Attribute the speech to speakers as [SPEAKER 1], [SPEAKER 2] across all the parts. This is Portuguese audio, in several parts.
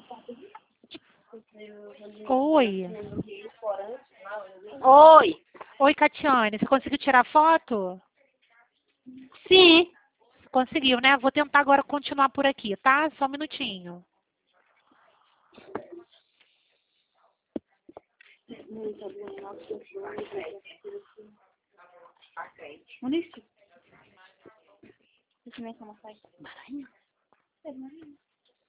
[SPEAKER 1] Oi.
[SPEAKER 2] Oi.
[SPEAKER 1] Oi, Catiane. Você conseguiu tirar foto?
[SPEAKER 2] Sim.
[SPEAKER 1] Conseguiu, né? Vou tentar agora continuar por aqui, tá? Só um minutinho.
[SPEAKER 2] Onde é isso? Você começa a massagem. Maranhão? É Maranhão.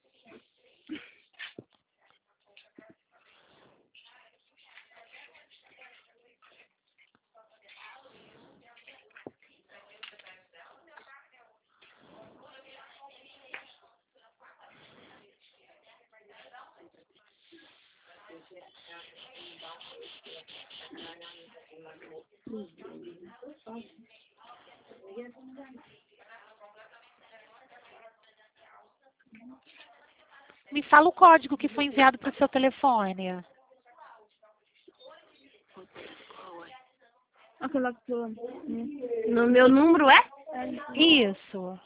[SPEAKER 1] Me fala o código que foi enviado para o seu telefone.
[SPEAKER 2] Aquela que eu... No meu número é?
[SPEAKER 1] Isso.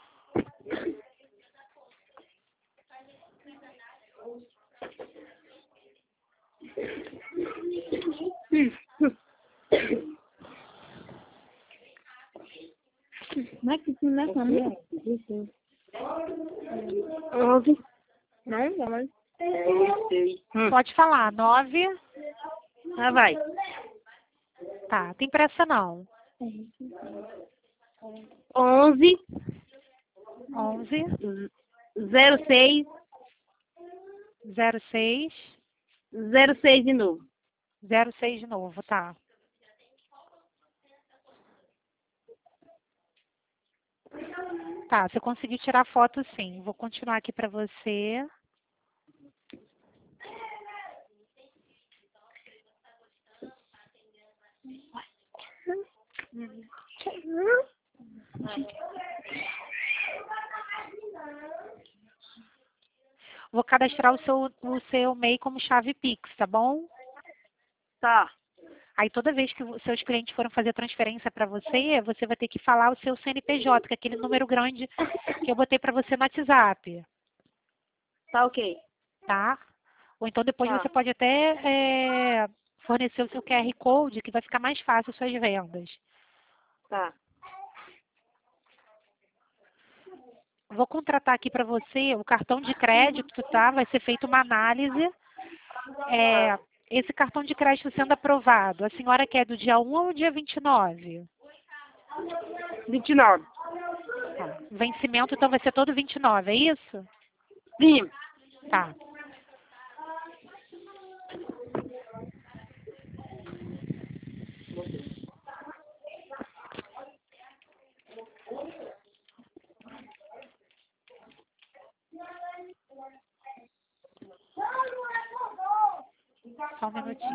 [SPEAKER 2] Não é que isso não é como? 11. Não, vamos.
[SPEAKER 1] Pode falar. 9.
[SPEAKER 2] Ah, vai.
[SPEAKER 1] Tá, tem pressa não.
[SPEAKER 2] 11.
[SPEAKER 1] 11.
[SPEAKER 2] 06.
[SPEAKER 1] 06.
[SPEAKER 2] 06 de novo.
[SPEAKER 1] 06 de novo, tá. Tá, você conseguiu tirar foto sim. Vou continuar aqui para você. Vou cadastrar o seu MEI como chave Pix, tá bom?
[SPEAKER 2] Tá.
[SPEAKER 1] Aí toda vez que os seus clientes forem fazer transferência para você, você vai ter que falar o seu CNPJ, que é aquele número grande que eu botei para você no WhatsApp,
[SPEAKER 2] Tá ok.
[SPEAKER 1] tá? Ou então depois
[SPEAKER 2] Tá.
[SPEAKER 1] você pode até fornecer o seu QR Code, que vai ficar mais fácil as suas vendas.
[SPEAKER 2] Tá.
[SPEAKER 1] Vou contratar aqui para você o cartão de crédito, tá? Vai ser feita uma análise. Esse cartão de crédito sendo aprovado, a senhora quer do dia 1 ou dia 29?
[SPEAKER 2] 29.
[SPEAKER 1] Tá. Vencimento, então, vai ser todo 29, é isso?
[SPEAKER 2] Sim.
[SPEAKER 1] Tá. Só um minutinho.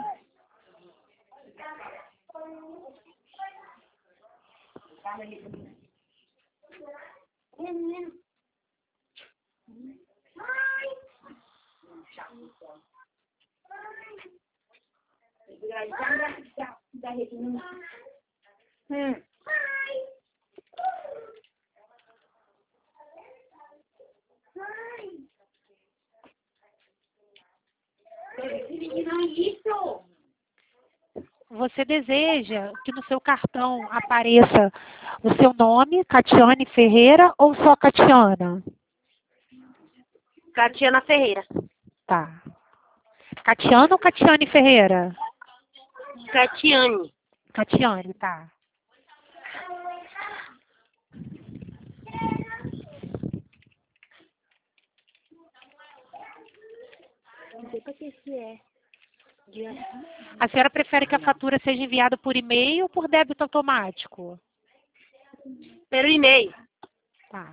[SPEAKER 1] Você deseja que no seu cartão apareça o seu nome, Catiane Ferreira, ou só Catiana?
[SPEAKER 2] Catiana Ferreira.
[SPEAKER 1] Tá. Catiana ou Catiane Ferreira?
[SPEAKER 2] Catiane.
[SPEAKER 1] Catiane, tá.
[SPEAKER 2] Não sei pra que é.
[SPEAKER 1] A senhora prefere que a fatura seja enviada por e-mail ou por débito automático?
[SPEAKER 2] Pelo e-mail.
[SPEAKER 1] Tá.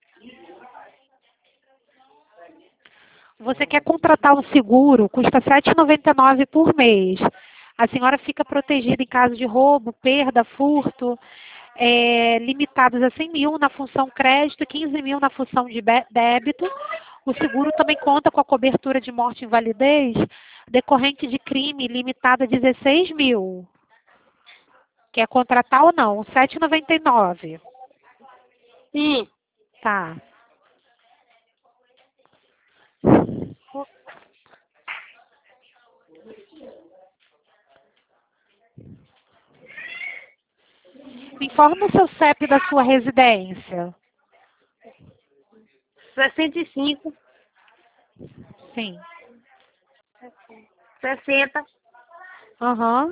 [SPEAKER 1] Você quer contratar um seguro, custa R$ 7,99 por mês. A senhora fica protegida em caso de roubo, perda, furto, limitados a 100 mil na função crédito e 15 mil na função de débito. O seguro também conta com a cobertura de morte e invalidez decorrente de crime limitada a 16 mil. Quer contratar ou não? R$ 7,99.
[SPEAKER 2] Sim.
[SPEAKER 1] Tá. Me informa o seu CEP da sua residência.
[SPEAKER 2] 65,
[SPEAKER 1] Sim.
[SPEAKER 2] 60,
[SPEAKER 1] Aham.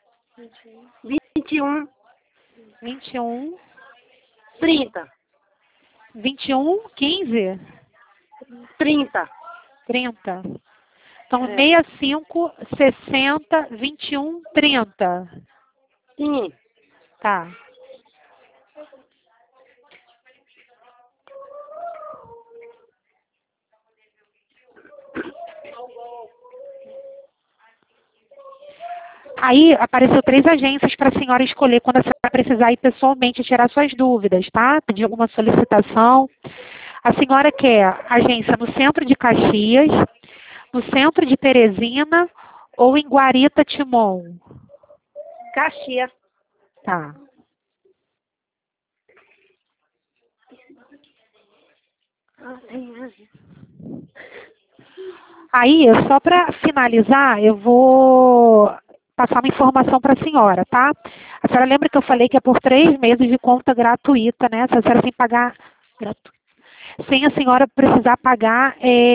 [SPEAKER 2] 21,
[SPEAKER 1] 21.
[SPEAKER 2] 30,
[SPEAKER 1] 21, 15?
[SPEAKER 2] 30.
[SPEAKER 1] 30. Então,
[SPEAKER 2] É.
[SPEAKER 1] 65, 60, 21, 30.
[SPEAKER 2] Sim.
[SPEAKER 1] Tá. Aí apareceu 3 agências para a senhora escolher quando a senhora precisar ir pessoalmente tirar suas dúvidas, tá? Pedir alguma solicitação. A senhora quer agência no centro de Caxias, no centro de Teresina ou em Guarita, Timon?
[SPEAKER 2] Caxias.
[SPEAKER 1] Tá. Aí, só para finalizar, eu vou passar uma informação para a senhora, tá? A senhora lembra que eu falei que é por 3 meses de conta gratuita, né? Se a senhora sem pagar, sem a senhora precisar pagar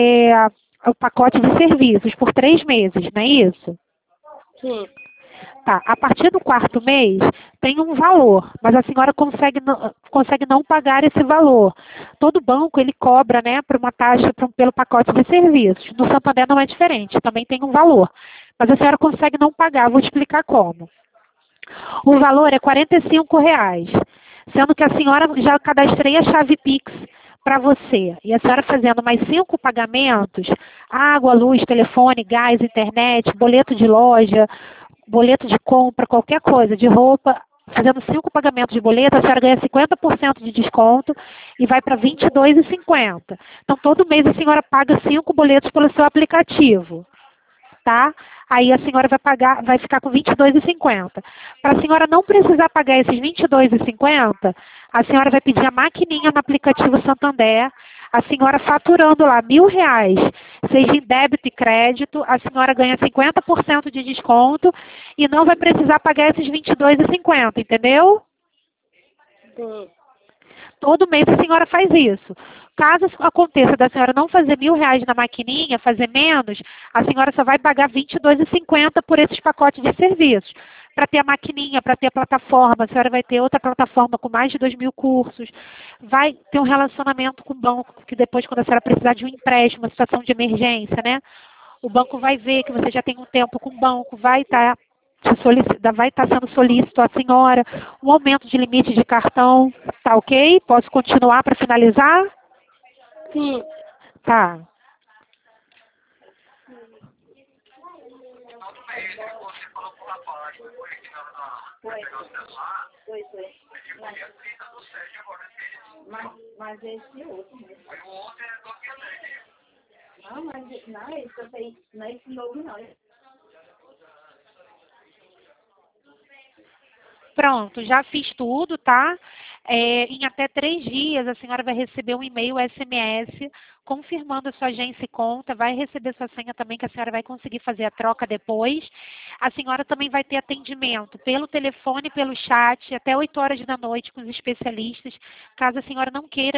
[SPEAKER 1] o pacote de serviços por 3 meses, não é isso?
[SPEAKER 2] Sim.
[SPEAKER 1] Tá, a partir do 4º mês tem um valor, mas a senhora consegue não pagar esse valor. Todo banco ele cobra, né, por uma taxa pelo pacote de serviços. No Santander não é diferente, também tem um valor, mas a senhora consegue não pagar. Vou explicar como. O valor é R$ 45,00, sendo que a senhora já cadastrei a chave Pix para você. E a senhora fazendo mais 5 pagamentos, água, luz, telefone, gás, internet, boleto de loja, boleto de compra, qualquer coisa, de roupa, fazendo 5 pagamentos de boleto, a senhora ganha 50% de desconto e vai para R$ 22,50. Então, todo mês a senhora paga 5 boletos pelo seu aplicativo, tá? Aí a senhora vai ficar com R$ 22,50. Para a senhora não precisar pagar esses R$ 22,50, a senhora vai pedir a maquininha no aplicativo Santander, a senhora faturando lá R$ 1.000, seja em débito e crédito, a senhora ganha 50% de desconto e não vai precisar pagar esses R$ 22,50, entendeu?
[SPEAKER 2] Sim.
[SPEAKER 1] Todo mês a senhora faz isso. Caso aconteça da senhora não fazer R$ 1.000 na maquininha, fazer menos, a senhora só vai pagar R$ 22,50 por esses pacotes de serviços. Para ter a maquininha, para ter a plataforma, a senhora vai ter outra plataforma com mais de 2.000 cursos. Vai ter um relacionamento com o banco, que depois, quando a senhora precisar de um empréstimo, uma situação de emergência, né? O banco vai ver que você já tem um tempo com o banco, vai estar sendo solícito à senhora, um aumento de limite de cartão, tá ok? Posso continuar para finalizar?
[SPEAKER 2] Sim.
[SPEAKER 1] Tá.
[SPEAKER 2] Foi. Mas esse outro, né? Não, mas não é isso que eu sei. Não é esse novo, não.
[SPEAKER 1] Pronto, já fiz tudo, tá? Em até 3 dias a senhora vai receber um e-mail SMS confirmando a sua agência e conta, vai receber sua senha também, que a senhora vai conseguir fazer a troca depois. A senhora também vai ter atendimento pelo telefone, pelo chat, até 8 horas da noite com os especialistas, caso a senhora não queira